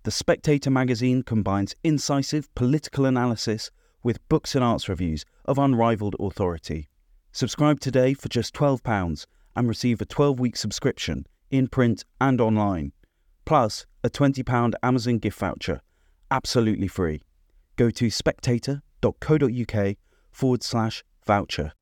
The Spectator magazine combines incisive political analysis with books and arts reviews of unrivaled authority. Subscribe today for just £12 and receive a 12-week subscription in print and online, plus a £20 Amazon gift voucher, absolutely free. Go to spectator.co.uk/voucher.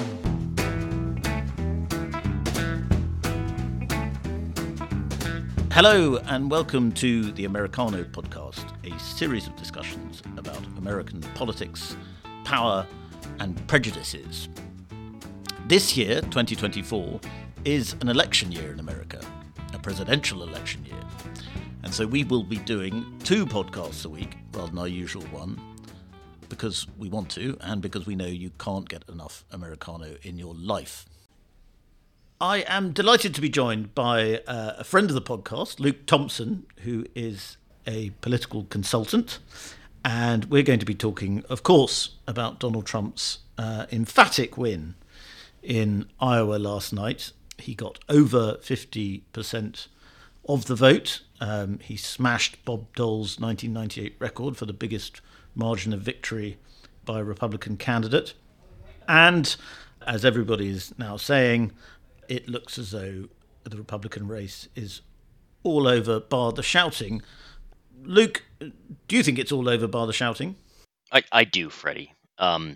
Hello and welcome to the Americano podcast, a series of discussions about American politics, power and prejudices. This year, 2024, is an election year in America, a presidential election year. And so we will be doing 2 podcasts a week rather than our usual one, because we want to and because we know you can't get enough Americano in your life. I am delighted to be joined by a friend of the podcast, Luke Thompson, who is a political consultant. And we're going to be talking, of course, about Donald Trump's emphatic win in Iowa last night. He got over 50% of the vote. He smashed Bob Dole's 1998 record for the biggest margin of victory by a Republican candidate. And as everybody is now saying, it looks as though the Republican race is all over bar the shouting. Luke, do you think it's all over bar the shouting? I do, Freddie. The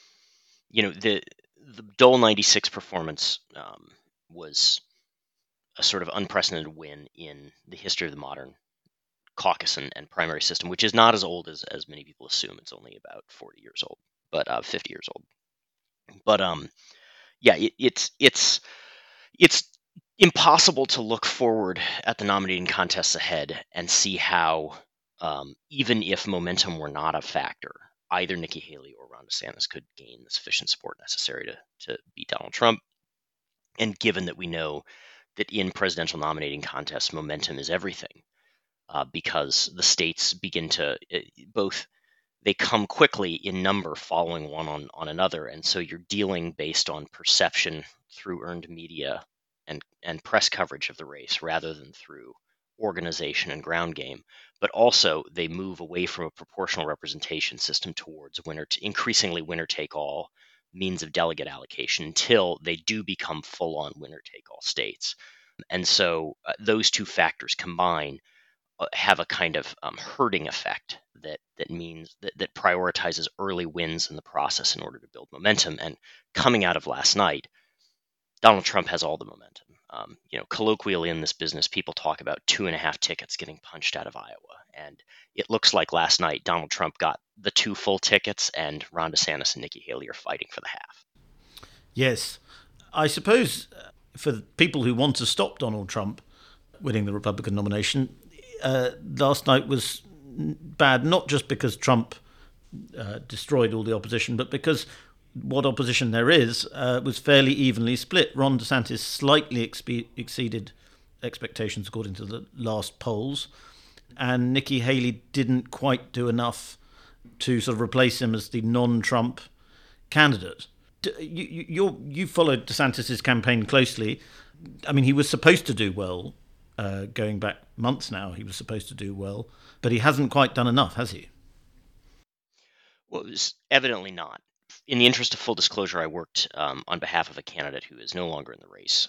Dole 96 performance was a sort of unprecedented win in the history of the modern caucus and primary system, which is not as old as many people assume. It's only about 40 years old, but 50 years old. But it's impossible to look forward at the nominating contests ahead and see how, even if momentum were not a factor, either Nikki Haley or Ron DeSantis could gain the sufficient support necessary to beat Donald Trump. And given that we know that in presidential nominating contests, momentum is everything, because the states begin to they come quickly in number following one on another. And so you're dealing based on perception through earned media and press coverage of the race rather than through organization and ground game. But also they move away from a proportional representation system towards increasingly winner-take-all means of delegate allocation until they do become full-on winner-take-all states. And so those two factors combine have a kind of herding effect that means that prioritizes early wins in the process in order to build momentum. And coming out of last night, Donald Trump has all the momentum. Colloquially in this business, people talk about 2.5 tickets getting punched out of Iowa. And it looks like last night Donald Trump got the 2 full tickets and Ron DeSantis and Nikki Haley are fighting for the half. Yes. I suppose for the people who want to stop Donald Trump winning the Republican nomination, last night was bad, not just because Trump destroyed all the opposition, but because what opposition there is was fairly evenly split. Ron DeSantis slightly exceeded expectations according to the last polls, and Nikki Haley didn't quite do enough to sort of replace him as the non-Trump candidate. You followed DeSantis' campaign closely. I mean, he was supposed to do well. Going back months now, he was supposed to do well, but he hasn't quite done enough, has he? Well, it was evidently not. In the interest of full disclosure, I worked on behalf of a candidate who is no longer in the race.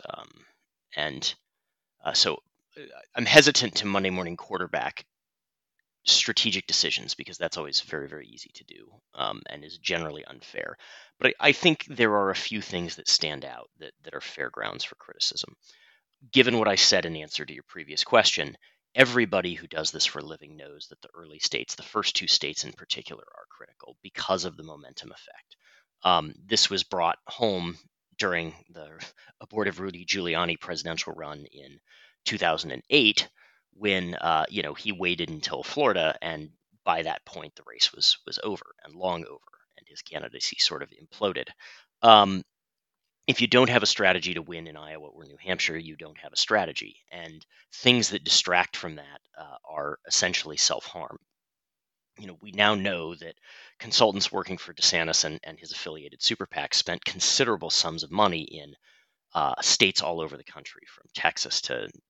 So I'm hesitant to Monday morning quarterback strategic decisions because that's always very, very easy to do and is generally unfair. But I think there are a few things that stand out that are fair grounds for criticism. Given what I said in answer to your previous question, everybody who does this for a living knows that the early states, the first 2 states in particular, are critical because of the momentum effect. This was brought home during the abortive Rudy Giuliani presidential run in 2008 when he waited until Florida, and by that point the race was over and long over, and his candidacy sort of imploded. If you don't have a strategy to win in Iowa or New Hampshire, you don't have a strategy. And things that distract from that are essentially self-harm. We now know that consultants working for DeSantis and his affiliated super PAC spent considerable sums of money in states all over the country, from Texas to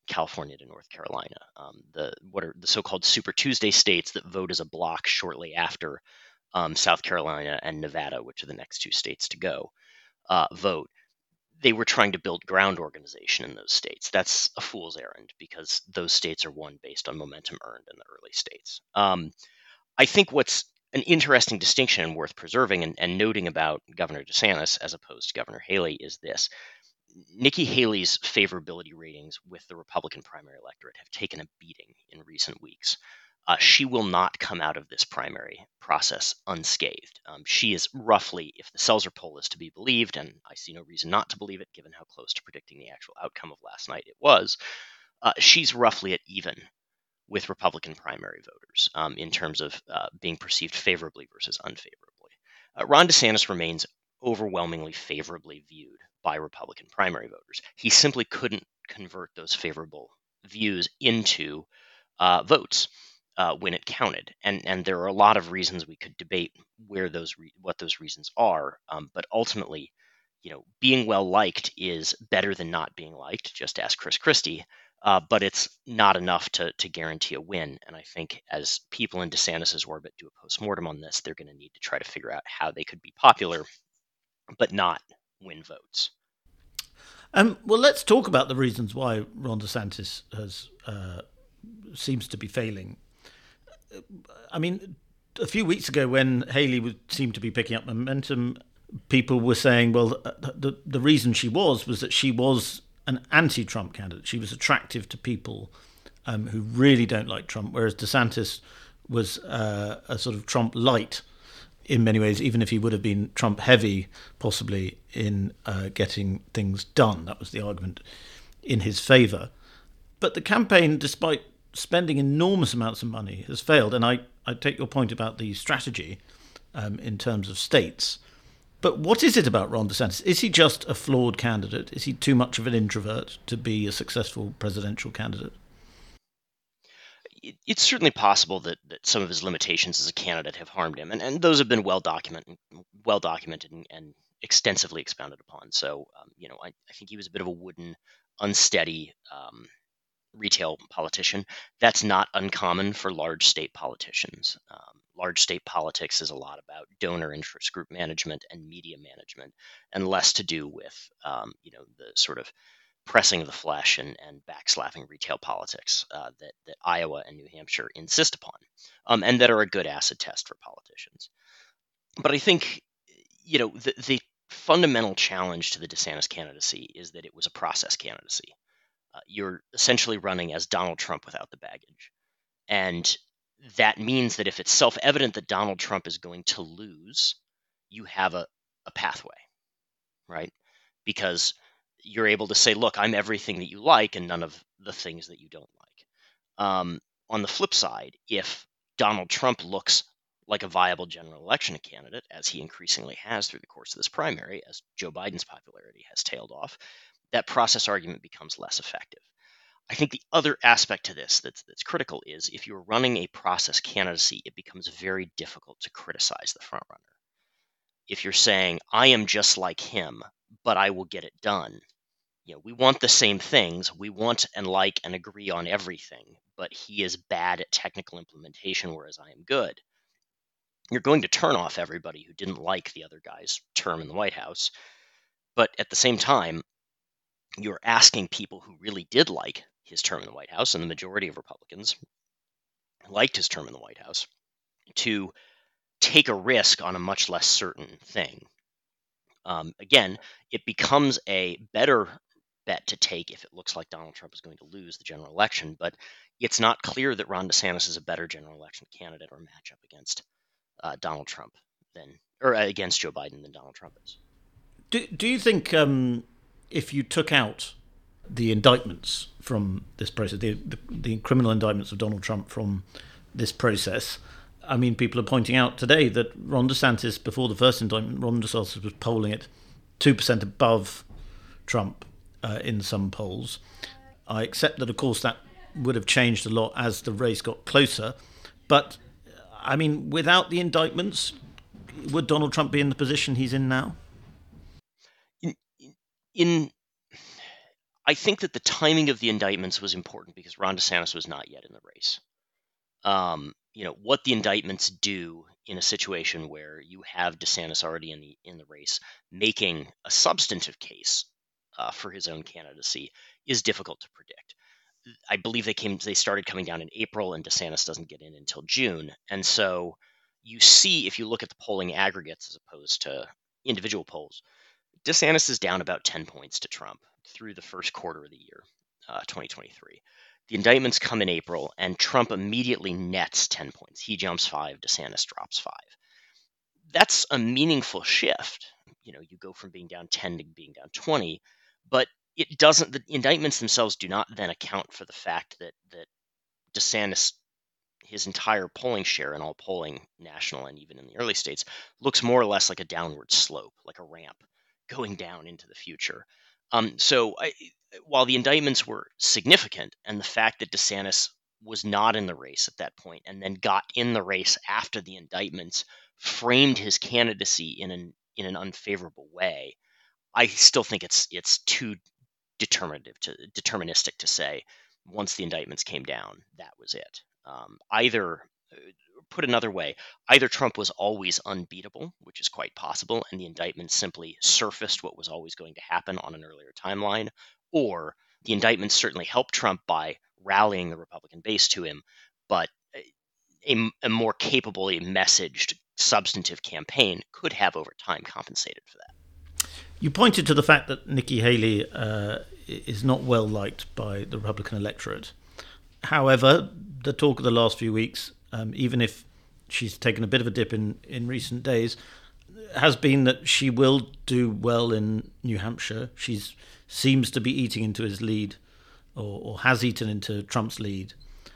California to North Carolina. What are the so-called Super Tuesday states that vote as a block shortly after South Carolina and Nevada, which are the next 2 states to go, vote. They were trying to build ground organization in those states. That's a fool's errand because those states are won based on momentum earned in the early states. I think what's an interesting distinction and worth preserving and noting about Governor DeSantis as opposed to Governor Haley is this. Nikki Haley's favorability ratings with the Republican primary electorate have taken a beating in recent weeks. She will not come out of this primary process unscathed. She is roughly, if the Seltzer poll is to be believed, and I see no reason not to believe it given how close to predicting the actual outcome of last night it was, she's roughly at even with Republican primary voters in terms of being perceived favorably versus unfavorably. Ron DeSantis remains overwhelmingly favorably viewed by Republican primary voters. He simply couldn't convert those favorable views into votes when it counted, and there are a lot of reasons we could debate what those reasons are. But ultimately, being well liked is better than not being liked. Just ask Chris Christie. But it's not enough to guarantee a win. And I think as people in DeSantis' orbit do a postmortem on this, they're going to need to try to figure out how they could be popular, but not win votes. Well, let's talk about the reasons why Ron DeSantis seems to be failing. I mean, a few weeks ago when Haley seemed to be picking up momentum, people were saying, well, the reason she was that she was an anti-Trump candidate. She was attractive to people who really don't like Trump, whereas DeSantis was a sort of Trump light in many ways, even if he would have been Trump heavy, possibly in getting things done. That was the argument in his favour. But the campaign, despite spending enormous amounts of money, has failed. And I take your point about the strategy in terms of states. But what is it about Ron DeSantis? Is he just a flawed candidate? Is he too much of an introvert to be a successful presidential candidate? It's certainly possible that some of his limitations as a candidate have harmed him, and those have been well documented and extensively expounded upon. So, I think he was a bit of a wooden, unsteady retail politician. That's not uncommon for large state politicians. Large state politics is a lot about donor interest group management and media management, and less to do with the sort of pressing of the flesh and backslapping retail politics that Iowa and New Hampshire insist upon, and that are a good acid test for politicians. But I think the fundamental challenge to the DeSantis candidacy is that it was a process candidacy. You're essentially running as Donald Trump without the baggage. And that means that if it's self-evident that Donald Trump is going to lose, you have a pathway, right? Because you're able to say, look, I'm everything that you like and none of the things that you don't like. On the flip side, if Donald Trump looks like a viable general election candidate, as he increasingly has through the course of this primary, as Joe Biden's popularity has tailed off, that process argument becomes less effective. I think the other aspect to this that's critical is if you're running a process candidacy, it becomes very difficult to criticize the frontrunner. If you're saying, I am just like him, but I will get it done. We want the same things. We want and like and agree on everything, but he is bad at technical implementation, whereas I am good. You're going to turn off everybody who didn't like the other guy's term in the White House. But at the same time, you're asking people who really did like his term in the White House, and the majority of Republicans liked his term in the White House, to take a risk on a much less certain thing. Again, it becomes a better bet to take if it looks like Donald Trump is going to lose the general election, but it's not clear that Ron DeSantis is a better general election candidate or matchup against Donald Trump against Joe Biden than Donald Trump is. Do you think if you took out the indictments from this process, the criminal indictments of Donald Trump from this process, I mean, people are pointing out today that Ron DeSantis, before the first indictment, Ron DeSantis was polling at 2% above Trump in some polls. I accept that, of course, that would have changed a lot as the race got closer. But, I mean, without the indictments, would Donald Trump be in the position he's in now? I think that the timing of the indictments was important because Ron DeSantis was not yet in the race. What the indictments do in a situation where you have DeSantis already in the race, making a substantive case for his own candidacy, is difficult to predict. I believe they started coming down in April, and DeSantis doesn't get in until June. And so you see, if you look at the polling aggregates as opposed to individual polls, DeSantis is down about 10 points to Trump through the first quarter of the year, 2023. The indictments come in April, and Trump immediately nets 10 points. He jumps 5, DeSantis drops 5. That's a meaningful shift. You go from being down 10 to being down 20, but it doesn't. The indictments themselves do not then account for the fact that DeSantis, his entire polling share in all polling, national and even in the early states, looks more or less like a downward slope, like a ramp going down into the future. While the indictments were significant, and the fact that DeSantis was not in the race at that point and then got in the race after the indictments framed his candidacy in an unfavorable way, I still think it's too deterministic to say once the indictments came down, that was it. Put another way, either Trump was always unbeatable, which is quite possible, and the indictments simply surfaced what was always going to happen on an earlier timeline, or the indictments certainly helped Trump by rallying the Republican base to him, but a more capably messaged substantive campaign could have over time compensated for that. You pointed to the fact that Nikki Haley is not well liked by the Republican electorate. However, the talk of the last few weeks, even if she's taken a bit of a dip in recent days, has been that she will do well in New Hampshire. She seems to be eating into his lead, or has eaten into Trump's lead.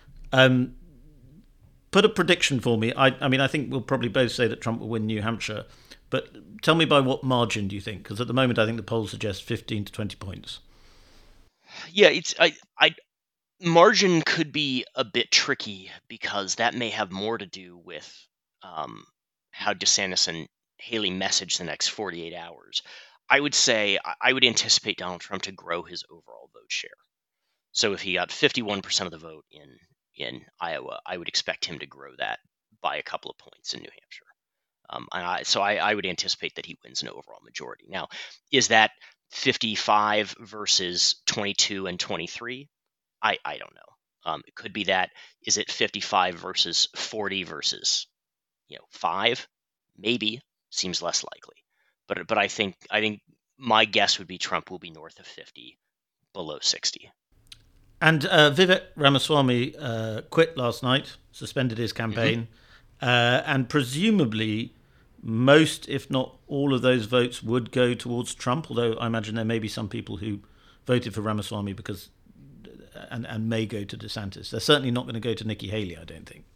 Put a prediction for me. I think we'll probably both say that Trump will win New Hampshire, but tell me by what margin do you think? Because at the moment, I think the polls suggest 15 to 20 points. Yeah, margin could be a bit tricky because that may have more to do with how DeSantis and Haley message the next 48 hours. I would say I would anticipate Donald Trump to grow his overall vote share. So if he got 51% of the vote in Iowa, I would expect him to grow that by a couple of points in New Hampshire. I would anticipate that he wins an overall majority. Now, is that 55 versus 22 and 23? I don't know. It could be that. Is it 55 versus 40 versus 5? Maybe. Seems less likely. But I think my guess would be Trump will be north of 50, below 60. And Vivek Ramaswamy quit last night, suspended his campaign, and presumably most, if not all of those votes would go towards Trump, although I imagine there may be some people who voted for Ramaswamy because and may go to DeSantis. They're certainly not going to go to Nikki Haley, I don't think.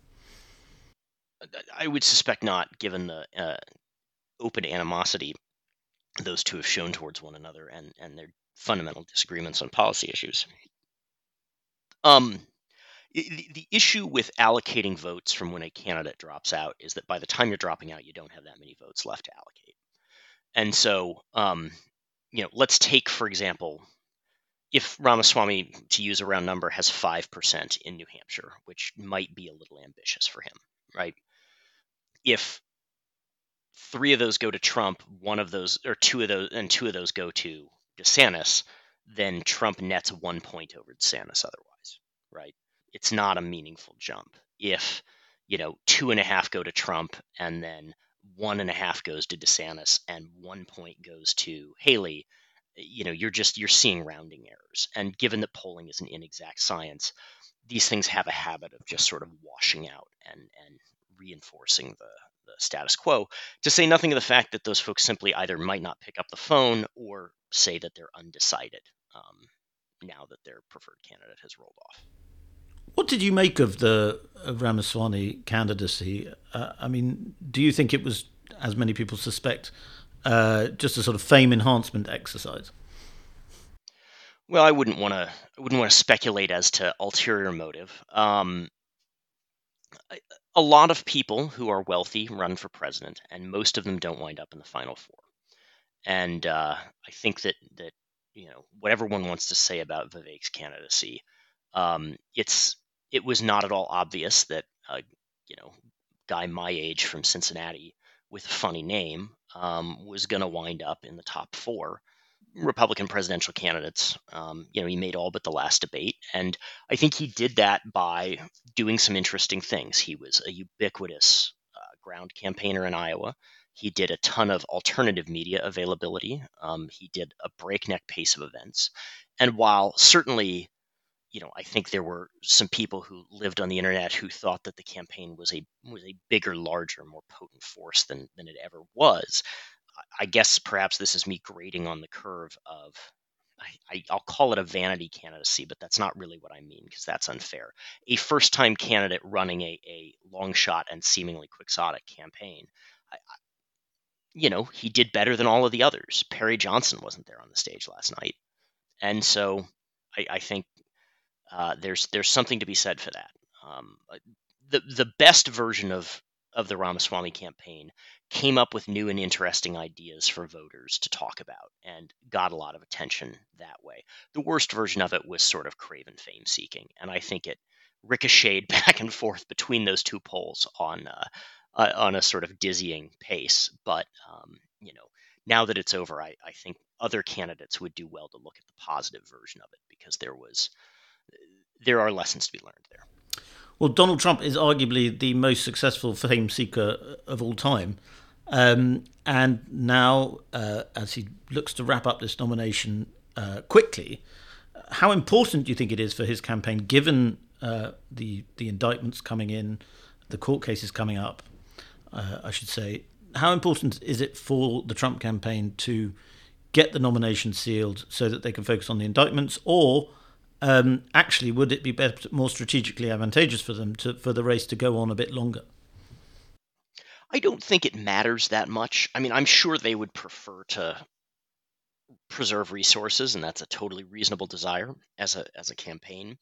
I would suspect not, given the open animosity those two have shown towards one another and their fundamental disagreements on policy issues. The issue with allocating votes from when a candidate drops out is that by the time you're dropping out, you don't have that many votes left to allocate. And so, let's take, for example, if Ramaswamy, to use a round number, has 5% in New Hampshire, which might be a little ambitious for him, right? If 3 of those go to Trump, 1 of those, or 2 of those, and 2 of those go to DeSantis, then Trump nets 1 point over DeSantis otherwise, right? It's not a meaningful jump. If, 2.5 go to Trump and then 1.5 goes to DeSantis and 1 point goes to Haley, you're seeing rounding errors. And given that polling is an inexact science, these things have a habit of just sort of washing out and reinforcing the status quo, to say nothing of the fact that those folks simply either might not pick up the phone or say that they're undecided now that their preferred candidate has rolled off. What did you make of the Ramaswamy candidacy? Do you think it was, as many people suspect, just a sort of fame enhancement exercise? Well, I wouldn't want to speculate as to ulterior motive. A lot of people who are wealthy run for president, and most of them don't wind up in the final 4. And I think that whatever one wants to say about Vivek's candidacy, it was not at all obvious that guy my age from Cincinnati with a funny name was going to wind up in the top 4 Republican presidential candidates. He made all but the last debate, and I think he did that by doing some interesting things. He was a ubiquitous ground campaigner in Iowa. He did a ton of alternative media availability. He did a breakneck pace of events, and while certainly, I think there were some people who lived on the internet who thought that the campaign was a bigger, larger, more potent force than it ever was. I guess perhaps this is me grading on the curve of, I'll call it a vanity candidacy, but that's not really what I mean, because that's unfair. A first-time candidate running a long shot and seemingly quixotic campaign, he did better than all of the others. Perry Johnson wasn't there on the stage last night, and so I think there's something to be said for that. The best version of the Ramaswamy campaign came up with new and interesting ideas for voters to talk about and got a lot of attention that way. The worst version of it was sort of craven fame seeking, and I think it ricocheted back and forth between those two poles on a sort of dizzying pace. But now that it's over, I think other candidates would do well to look at the positive version of it, because there are lessons to be learned there. Well, Donald Trump is arguably the most successful fame seeker of all time. And now, as he looks to wrap up this nomination quickly, how important do you think it is for his campaign, given the indictments coming in, the court cases coming up, I should say? How important is it for the Trump campaign to get the nomination sealed so that they can focus on the indictments, or actually, would it be better, more strategically advantageous for them for the race to go on a bit longer? I don't think it matters that much. I mean, I'm sure they would prefer to preserve resources, and that's a totally reasonable desire as a campaign.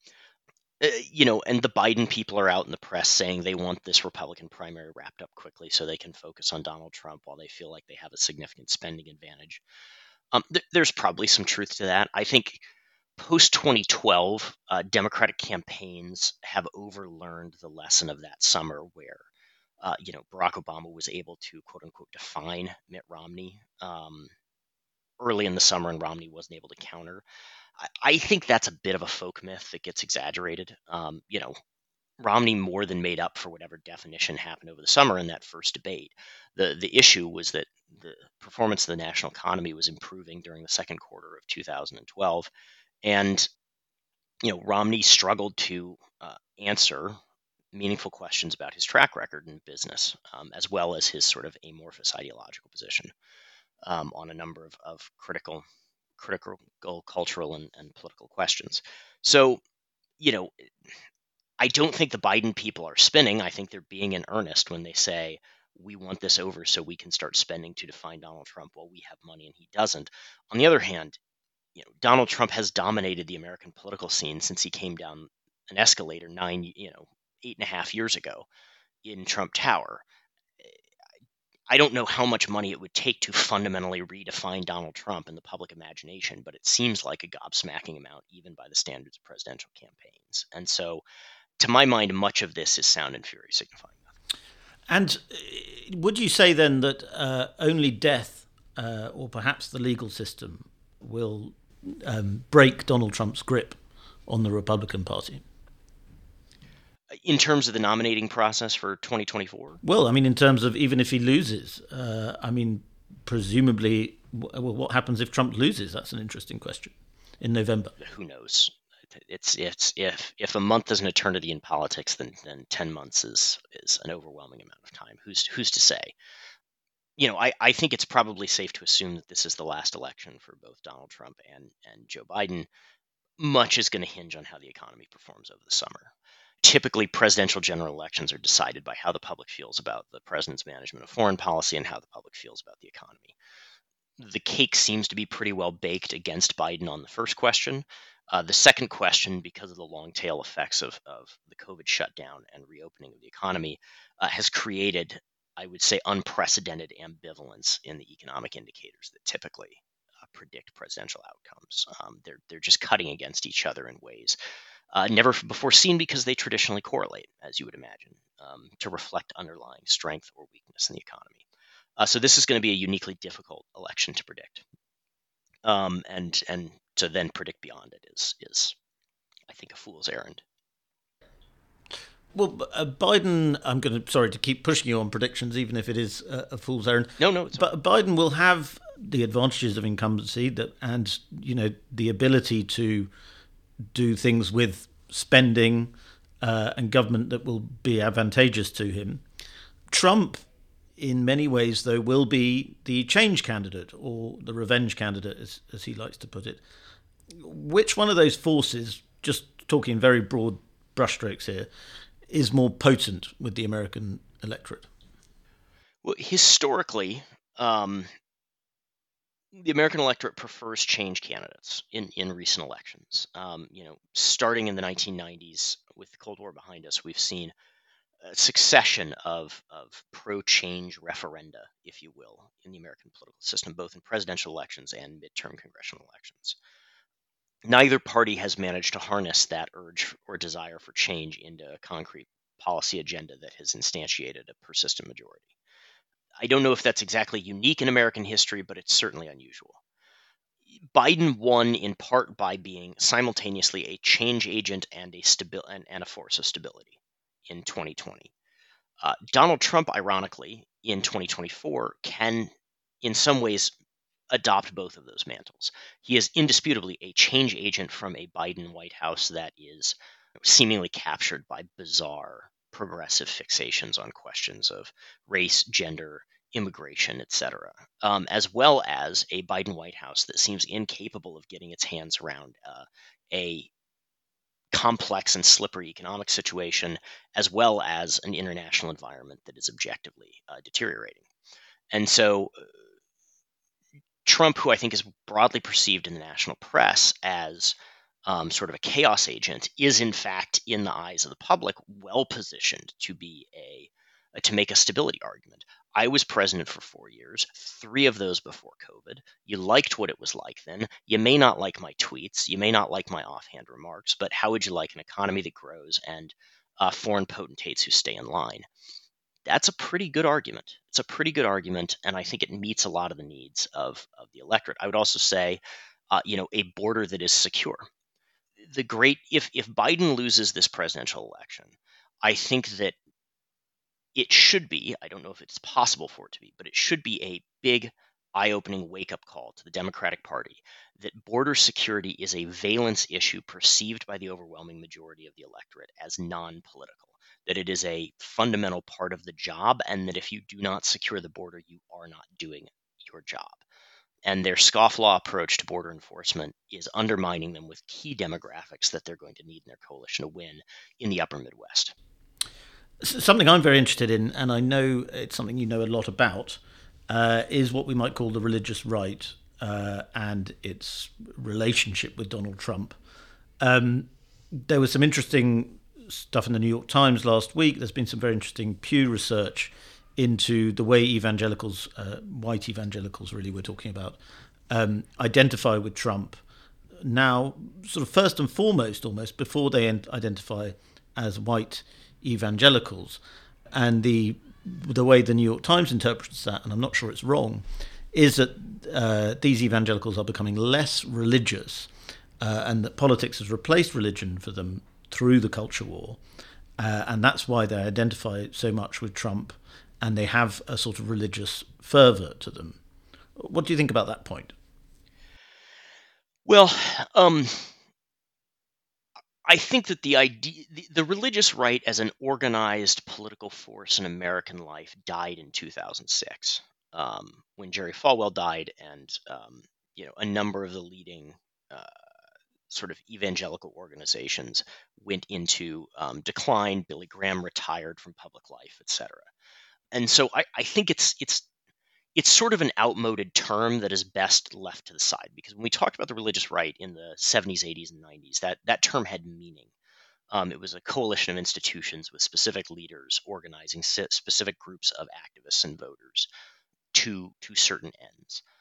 And the Biden people are out in the press saying they want this Republican primary wrapped up quickly so they can focus on Donald Trump while they feel like they have a significant spending advantage. There's probably some truth to that. I think post-2012, Democratic campaigns have overlearned the lesson of that summer where, Barack Obama was able to, quote unquote, define Mitt Romney early in the summer, and Romney wasn't able to counter. I think that's a bit of a folk myth that gets exaggerated. Romney more than made up for whatever definition happened over the summer in that first debate. The issue was that the performance of the national economy was improving during the second quarter of 2012. And, Romney struggled to answer meaningful questions about his track record in business, as well as his sort of amorphous ideological position on a number of critical cultural and political questions. So, I don't think the Biden people are spinning. I think they're being in earnest when they say, we want this over so we can start spending to define Donald Trump while we have money and he doesn't. On the other hand, Donald Trump has dominated the American political scene since he came down an escalator 8.5 years ago in Trump Tower. I don't know how much money it would take to fundamentally redefine Donald Trump in the public imagination, but it seems like a gobsmacking amount, even by the standards of presidential campaigns. And so, to my mind, much of this is sound and fury signifying nothing. And would you say then that only death, or perhaps the legal system, will break Donald Trump's grip on the Republican Party? In terms of the nominating process for 2024? Well, I mean, in terms of even if he loses, presumably, what happens if Trump loses? That's an interesting question in November. Who knows? It's if a month is an eternity in politics, then 10 months is an overwhelming amount of time. Who's to say? I think it's probably safe to assume that this is the last election for both Donald Trump and Joe Biden. Much is going to hinge on how the economy performs over the summer. Typically, presidential general elections are decided by how the public feels about the president's management of foreign policy and how the public feels about the economy. The cake seems to be pretty well baked against Biden on the first question. The second question, because of the long tail effects of the COVID shutdown and reopening of the economy, has created, I would say, unprecedented ambivalence in the economic indicators that typically predict presidential outcomes. They're just cutting against each other in ways never before seen, because they traditionally correlate, as you would imagine, to reflect underlying strength or weakness in the economy. So this is going to be a uniquely difficult election to predict, and to then predict beyond it is I think, a fool's errand. Well, Biden, sorry to keep pushing you on predictions, even if it is a fool's errand. No. But Biden will have the advantages of incumbency and the ability to do things with spending and government that will be advantageous to him. Trump, in many ways, though, will be the change candidate, or the revenge candidate, as he likes to put it. Which one of those forces, just talking in very broad brushstrokes here, is more potent with the American electorate? Well, historically, the American electorate prefers change candidates in recent elections. Starting in the 1990s, with the Cold War behind us, we've seen a succession of pro-change referenda, if you will, in the American political system, both in presidential elections and midterm congressional elections. Neither party has managed to harness that urge or desire for change into a concrete policy agenda that has instantiated a persistent majority. I don't know if that's exactly unique in American history, but it's certainly unusual. Biden won in part by being simultaneously a change agent and a force of stability in 2020. Donald Trump, ironically, in 2024, can in some ways adopt both of those mantles. He is indisputably a change agent from a Biden White House that is seemingly captured by bizarre progressive fixations on questions of race, gender, immigration, etc., as well as a Biden White House that seems incapable of getting its hands around a complex and slippery economic situation, as well as an international environment that is objectively deteriorating. And so Trump, who I think is broadly perceived in the national press as sort of a chaos agent, is in fact, in the eyes of the public, well positioned to make a stability argument. I was president for 4 years, 3 of those before COVID. You liked what it was like then. You may not like my tweets. You may not like my offhand remarks, but how would you like an economy that grows and foreign potentates who stay in line? That's a pretty good argument. It's a pretty good argument, and I think it meets a lot of the needs of the electorate. I would also say, a border that is secure. If Biden loses this presidential election, I think that it should be, I don't know if it's possible for it to be, but it should be a big, eye-opening wake-up call to the Democratic Party that border security is a valence issue perceived by the overwhelming majority of the electorate as non-political, that it is a fundamental part of the job, and that if you do not secure the border, you are not doing your job. And their scofflaw approach to border enforcement is undermining them with key demographics that they're going to need in their coalition to win in the upper Midwest. Something I'm very interested in, and I know it's something you know a lot about, is what we might call the religious right and its relationship with Donald Trump. There was some interesting stuff in the New York Times last week. There's been some very interesting Pew research into the way evangelicals, white evangelicals really we're talking about, identify with Trump now, sort of first and foremost, almost before they identify as white evangelicals. And the way the New York Times interprets that, and I'm not sure it's wrong, is that these evangelicals are becoming less religious and that politics has replaced religion for them through the culture war. And that's why they identify so much with Trump, and they have a sort of religious fervor to them. What do you think about that point? Well, I think that the religious right as an organized political force in American life died in 2006, when Jerry Falwell died, and a number of the leading sort of evangelical organizations went into decline. Billy Graham retired from public life, etc. And so I think it's sort of an outmoded term that is best left to the side, because when we talked about the religious right in the 70s, 80s, and 90s, that term had meaning. It was a coalition of institutions with specific leaders organizing specific groups of activists and voters to certain ends.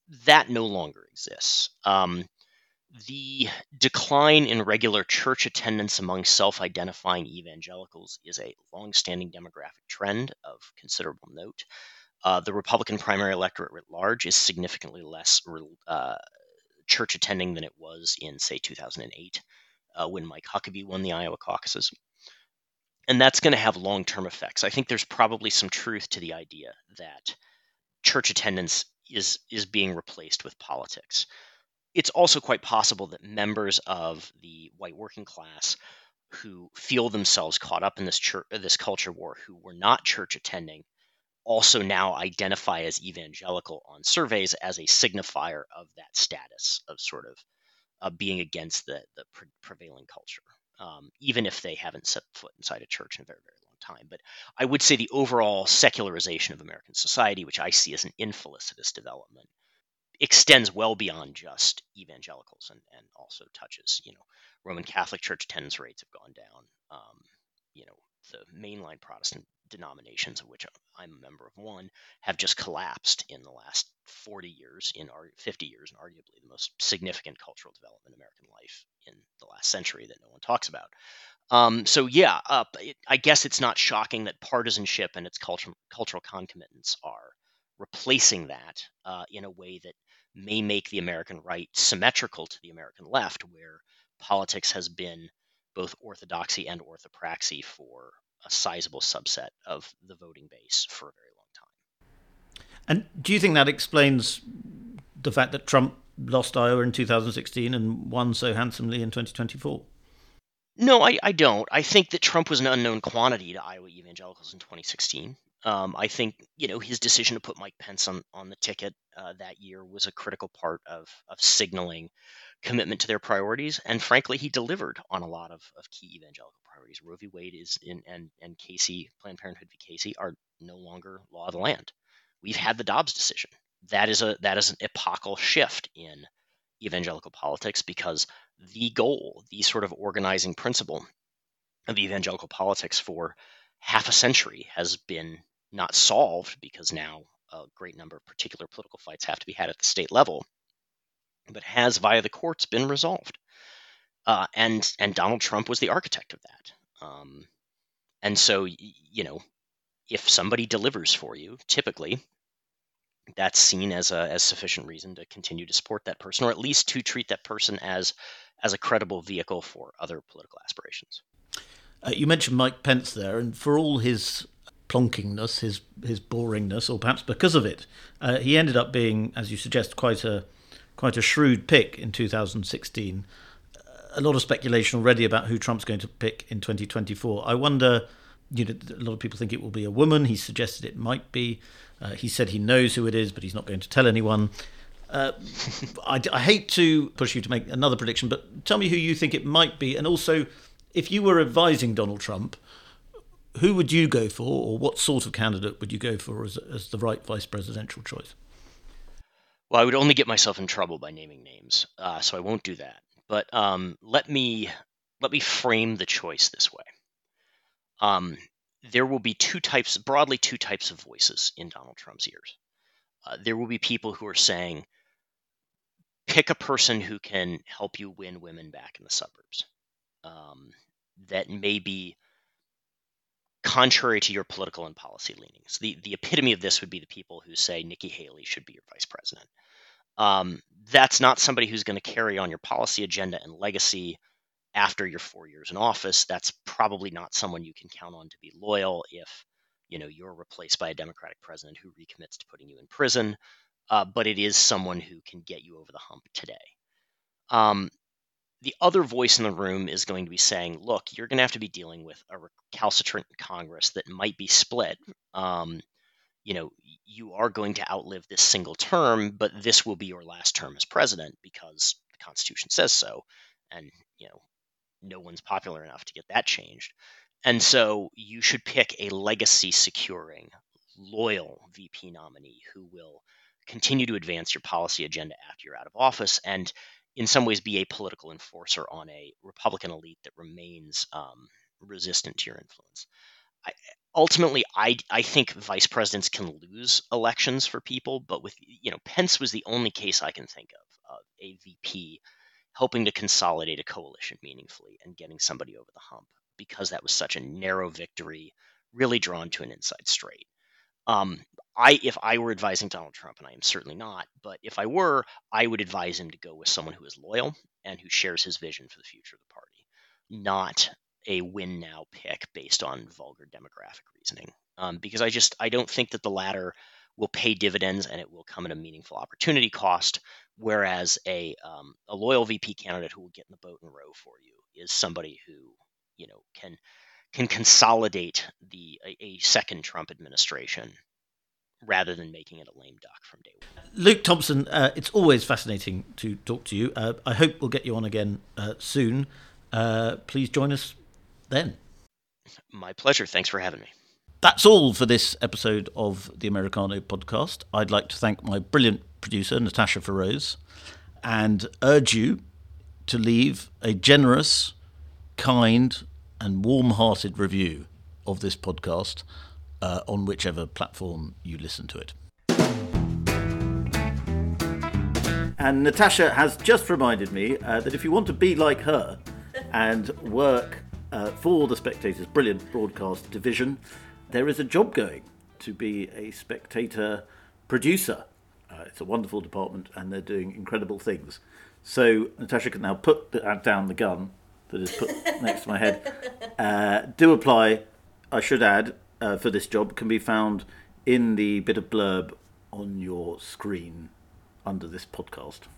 that no longer exists. The decline in regular church attendance among self-identifying evangelicals is a long-standing demographic trend of considerable note. The Republican primary electorate writ large is significantly less church attending than it was in, say, 2008, when Mike Huckabee won the Iowa caucuses. And that's going to have long-term effects. I think there's probably some truth to the idea that church attendance is being replaced with politics. It's also quite possible that members of the white working class who feel themselves caught up in this culture war, who were not church attending, also now identify as evangelical on surveys as a signifier of that status of sort of being against the prevailing culture, even if they haven't set foot inside a church in a very, very long time. But I would say the overall secularization of American society, which I see as an infelicitous development, extends well beyond just evangelicals and also touches, Roman Catholic Church attendance rates have gone down. The mainline Protestant denominations, of which I'm a member of one, have just collapsed in the last 40 years, 50 years, and arguably the most significant cultural development in American life in the last century that no one talks about. I guess it's not shocking that partisanship and its cultural concomitants are replacing that in a way that may make the American right symmetrical to the American left, where politics has been both orthodoxy and orthopraxy for a sizable subset of the voting base for a very long time. And do you think that explains the fact that Trump lost Iowa in 2016 and won so handsomely in 2024? No, I don't. I think that Trump was an unknown quantity to Iowa evangelicals in 2016. I think his decision to put Mike Pence on the ticket that year was a critical part of signaling commitment to their priorities, and frankly, he delivered on a lot of key evangelical priorities. Roe v. Wade and Casey, Planned Parenthood v. Casey, are no longer law of the land. We've had the Dobbs decision. That is an epochal shift in evangelical politics, because the goal, the sort of organizing principle of evangelical politics for half a century has been not solved, because now a great number of particular political fights have to be had at the state level, but has via the courts been resolved. And Donald Trump was the architect of that. And so, if somebody delivers for you, typically that's seen as sufficient reason to continue to support that person, or at least to treat that person as a credible vehicle for other political aspirations. You mentioned Mike Pence there, and for all his plonkingness, his boringness, or perhaps because of it, he ended up being, as you suggest, quite a shrewd pick in 2016. A lot of speculation already about who Trump's going to pick in 2024. I wonder, a lot of people think it will be a woman. He suggested it might be. He said he knows who it is, but he's not going to tell anyone. I hate to push you to make another prediction, but tell me who you think it might be. And also, if you were advising Donald Trump, who would you go for, or what sort of candidate would you go for as the right vice presidential choice? Well, I would only get myself in trouble by naming names, so I won't do that. But let me frame the choice this way. There will be broadly two types of voices in Donald Trump's ears. There will be people who are saying, pick a person who can help you win women back in the suburbs. That may be contrary to your political and policy leanings. The epitome of this would be the people who say Nikki Haley should be your vice president. That's not somebody who's going to carry on your policy agenda and legacy after your 4 years in office. That's probably not someone you can count on to be loyal if you're replaced by a Democratic president who recommits to putting you in prison. But it is someone who can get you over the hump today. The other voice in the room is going to be saying, look, you're going to have to be dealing with a recalcitrant Congress that might be split. You are going to outlive this single term, but this will be your last term as president because the Constitution says so. And, no one's popular enough to get that changed. And so you should pick a legacy securing, loyal VP nominee who will continue to advance your policy agenda after you're out of office, and in some ways be a political enforcer on a Republican elite that remains resistant to your influence. ultimately, I think vice presidents can lose elections for people, but with Pence was the only case I can think of a VP helping to consolidate a coalition meaningfully and getting somebody over the hump, because that was such a narrow victory, really drawn to an inside straight. If I were advising Donald Trump, and I am certainly not, but if I were, I would advise him to go with someone who is loyal and who shares his vision for the future of the party, not a win now pick based on vulgar demographic reasoning. Because I don't think that the latter will pay dividends, and it will come at a meaningful opportunity cost. Whereas a loyal VP candidate who will get in the boat and row for you is somebody who can consolidate a second Trump administration rather than making it a lame duck from day one. Luke Thompson, it's always fascinating to talk to you. I hope we'll get you on again soon. Please join us then. My pleasure. Thanks for having me. That's all for this episode of the Americano podcast. I'd like to thank my brilliant producer, Natasha Feroz, and urge you to leave a generous, kind, and warm-hearted review of this podcast on whichever platform you listen to it. And Natasha has just reminded me that if you want to be like her and work for The Spectator's brilliant broadcast division, there is a job going to be a Spectator producer. It's a wonderful department, and they're doing incredible things. So Natasha can now put down the gun that is put next to my head. Do apply, I should add, for this job. Can be found in the bit of blurb on your screen under this podcast.